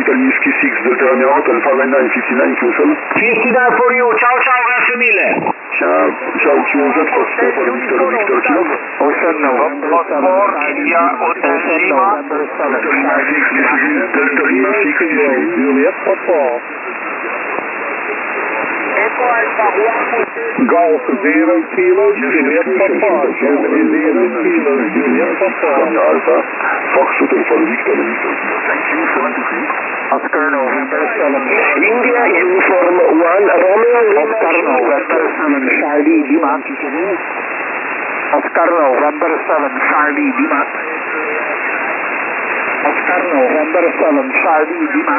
Italy Whiskey 6 Delta Romeo Hotel 599 QSL. 59 for you, ciao ciao, grazie mille. Ciao QZ Fox for Victor Kilo. Ocean Foxtrot, India, Hotel Lima. Delta Lima 6 Juliet Papa. Golf 0 Kilo Juliet Papa. Germany 0 Kilo Juliet Papa. Alpha Fox Hotel for Victor Kilo. Thank you, 73. Oscar November 7. India Uniform 1 Romeo Oscar November 7 Charlie Lima. Oscar November 7 Charlie Lima. Oscar November 7 Charlie Lima.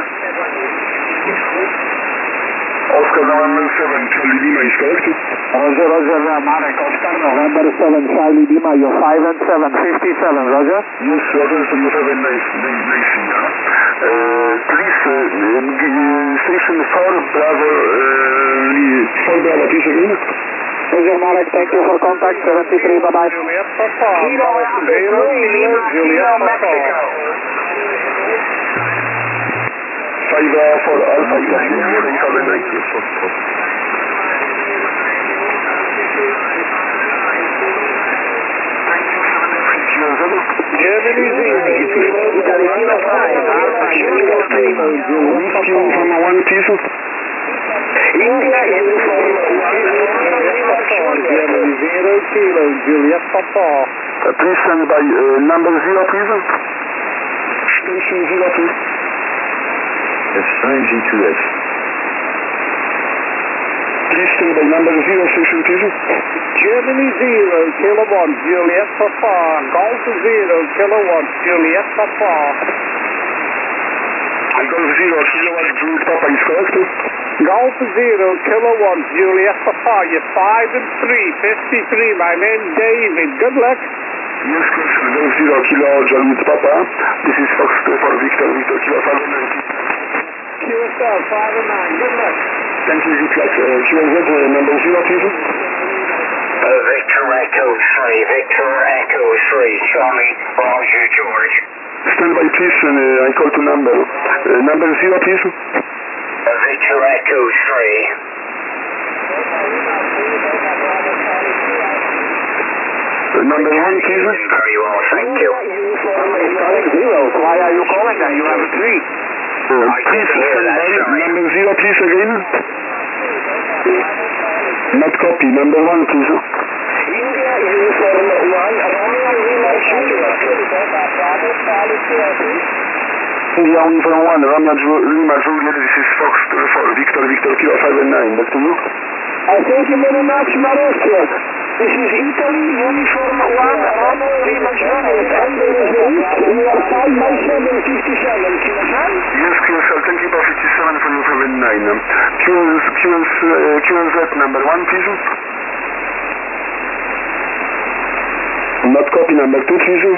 Oscar November 7 Charlie Lima is correct. Roger, Roger, Marek, Oscar November 7 Charlie Lima, you're 5 and 7, 57, Roger? Yes, Roger, so you have a nice thing. Please, station 4 Bravo, please again. Roger, Marek, thank you for contact, 73, bye-bye. Juliet Papa, Kilo Kilo Mexico. 5 for Alpha Italy, so you have a nice day. Germany 0 Kilo, Italy Kilo 5, Alpha Kilo 3, Juliet Papa. From 1 piece. India Uniform 1 Germany 0 Kilo, Juliet Papa. Please send by number 0, please. Station 0, please. It's 9G2X. Please send by number 0, station, please. Germany 0 Kilo 1, Juliet Papa. Golf 0 Kilo 1, Juliet Papa. Golf 0 kilowatt Juliet Papa is correct. Golf 0 Kilo 1, Juliet Papa. You're 5 and 3, 53. My name David. Good luck. Yes, question. Golf 0 kilo Juliet Papa. This is Fox for Victor Kilo 590. QSL 5 and 9. Good luck. Thank you, good luck. QZ number 0, please. Victor Echo 3, Victor Echo 3, Charlie, Roger, George. Stand by, please, and I call to number. Number 0, please. Victor Echo 3. Number 1, please. Very well, thank you. Calling zeros. Why are you calling that? You have a 3. Please stand by. Number 0, please, again. Not copy. Number 1, please. India Uniform 1 Romeo Lima Juliet. India Uniform 1 Romeo Lima Juliet. This is Fox for Victor Kilo 5 and 9. Back to you. Thank you very much, Marek. This is Italy Uniform 1 Romeo Lima Juliet. And there is a risk. We are 5 by 7, 57. QSL? Yes, QSL. Thank you for 57 for you 5 and 9. QNZ number 1, please. Not copy number 2, please.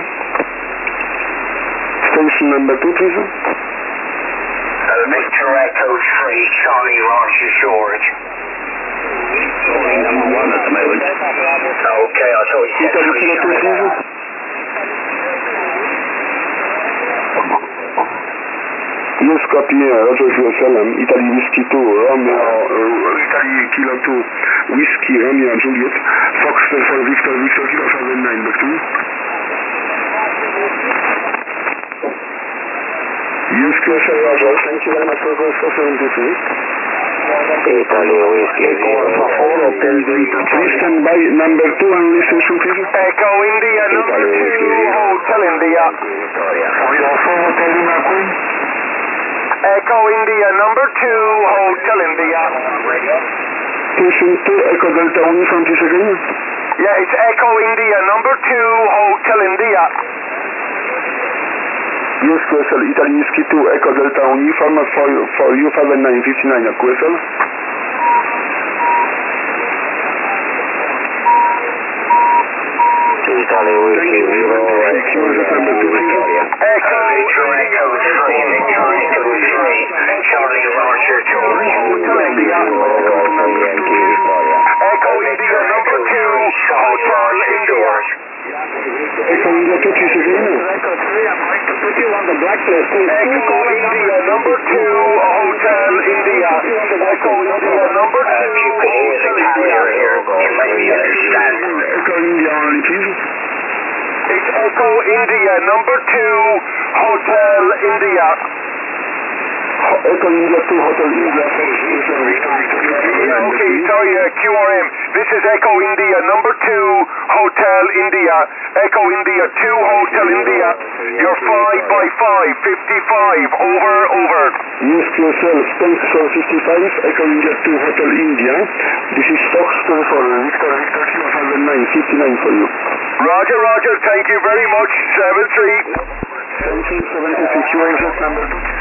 Station number 2, please. Victor Echo 3, Charlie, Roger, George. Number 1 at the moment. Okay, I thought you said Italy Kilo 2, please. Yes, copy, Roger QSL, Italy Whiskey 2, Romeo, Italy Kilo 2, Whiskey, Romeo and Juliet, Fox for Victor Kilo 5 and 9, back to you. Yes, QSL, Roger, thank you very much for going for 73. Italy Whiskey 0 Hotel Delta. Please stand by number 2 and listen to please. Echo India number 2 Hotel India. Hotel Lima Queen. Echo India number 2 Hotel India. Station 2 Echo Delta Uniform, please again. Yeah, it's Echo India number 2 Hotel India. Yes, QSL, Italy Whiskey 2 Echo Delta Uniform for you 5 and 9, 59 at QSL. Italy Whiskey 0 Echo Echo 3 Victor Echo 3 Charlie Roger George Hotel India. Echo India number 2 Hotel George. Echo India 2, please again. Echo 3, I'm going to put you on the blacklist. Echo India number number 2, Hotel India. Echo India number 2, If you can hear the carrier here, you might misunderstand. Echo India only, please. It's Echo India number 2, Hotel India. Echo India 2 Hotel India. Yeah, okay, sorry, QRM. This is Echo India number 2, Hotel India. Echo India 2, Hotel India. You're 5 by 5, 55. Over. Yes, QSL, thanks for 55, Echo India 2 Hotel India. This is Fox for Victor Kilo 59 for you. Roger, thank you very much. 7-3. Thank you, 76, your exact number.